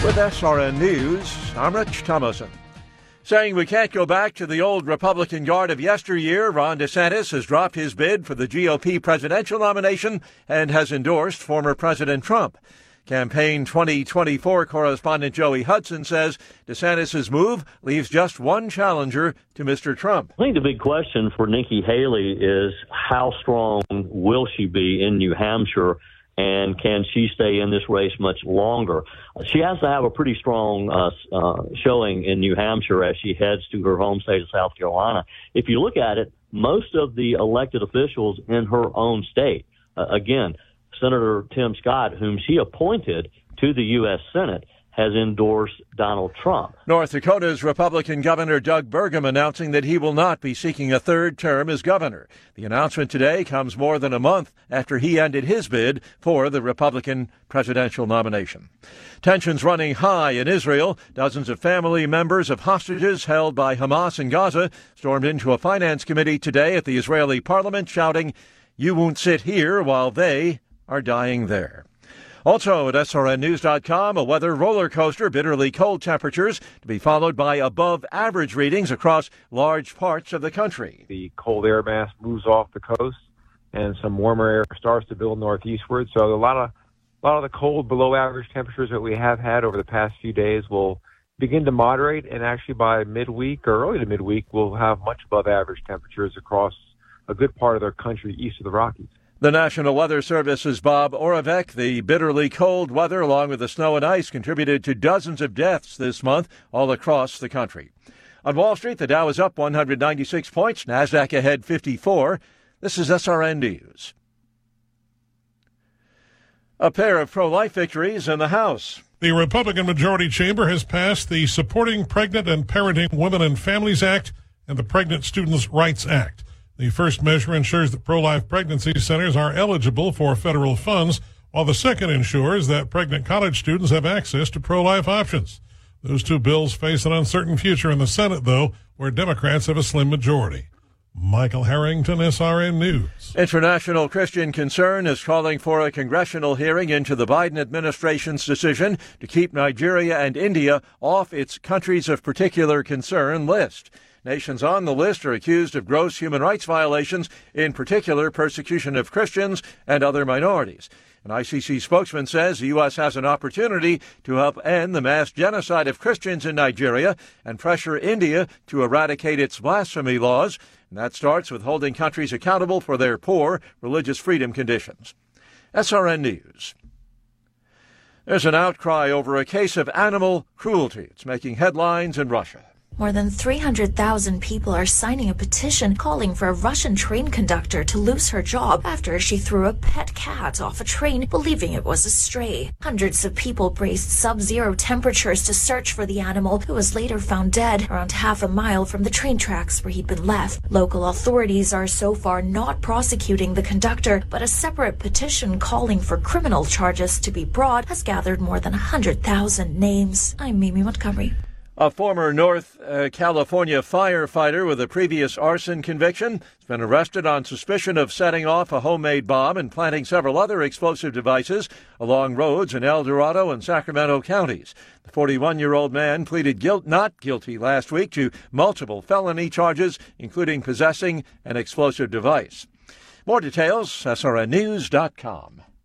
With SRN News, I'm Rich Thomason. Saying we can't go back to the old Republican guard of yesteryear, Ron DeSantis has dropped his bid for the GOP presidential nomination and has endorsed former President Trump. Campaign 2024 correspondent Joey Hudson says DeSantis' move leaves just one challenger to Mr. Trump. I think the big question for Nikki Haley is how strong will she be in New Hampshire, and can she stay in this race much longer? She has to have a pretty strong showing in New Hampshire as she heads to her home state of South Carolina. If you look at it, most of the elected officials in her own state, again, Senator Tim Scott, whom she appointed to the U.S. Senate, has endorsed Donald Trump. North Dakota's Republican Governor Doug Burgum announcing that he will not be seeking a third term as governor. The announcement today comes more than a month after he ended his bid for the Republican presidential nomination. Tensions running high in Israel. Dozens of family members of hostages held by Hamas in Gaza stormed into a finance committee today at the Israeli parliament shouting, "You won't sit here while they are dying there." Also at SRNnews.com, a weather roller coaster, bitterly cold temperatures to be followed by above average readings across large parts of the country. The cold air mass moves off the coast and some warmer air starts to build northeastward. So a lot of the cold below average temperatures that we have had over the past few days will begin to moderate, and actually by midweek or early to midweek we'll have much above average temperatures across a good part of the country east of the Rockies. The National Weather Service's Bob Oravec. The bitterly cold weather, along with the snow and ice, contributed to dozens of deaths this month all across the country. On Wall Street, the Dow is up 196 points, NASDAQ ahead 54. This is SRN News. A pair of pro-life victories in the House. The Republican Majority Chamber has passed the Supporting Pregnant and Parenting Women and Families Act and the Pregnant Students' Rights Act. The first measure ensures that pro-life pregnancy centers are eligible for federal funds, while the second ensures that pregnant college students have access to pro-life options. Those two bills face an uncertain future in the Senate, though, where Democrats have a slim majority. Michael Harrington, SRN News. International Christian Concern is calling for a congressional hearing into the Biden administration's decision to keep Nigeria and India off its countries of particular concern list. Nations on the list are accused of gross human rights violations, in particular persecution of Christians and other minorities. An ICC spokesman says the U.S. has an opportunity to help end the mass genocide of Christians in Nigeria and pressure India to eradicate its blasphemy laws. And that starts with holding countries accountable for their poor religious freedom conditions. SRN News. There's an outcry over a case of animal cruelty. It's making headlines in Russia. More than 300,000 people are signing a petition calling for a Russian train conductor to lose her job after she threw a pet cat off a train, believing it was a stray. Hundreds of people braced sub-zero temperatures to search for the animal, who was later found dead around half a mile from the train tracks where he'd been left. Local authorities are so far not prosecuting the conductor, but a separate petition calling for criminal charges to be brought has gathered more than 100,000 names. I'm Mimi Montgomery. A former North California firefighter with a previous arson conviction has been arrested on suspicion of setting off a homemade bomb and planting several other explosive devices along roads in El Dorado and Sacramento counties. The 41-year-old man pleaded not guilty last week to multiple felony charges, including possessing an explosive device. More details, SRNnews.com.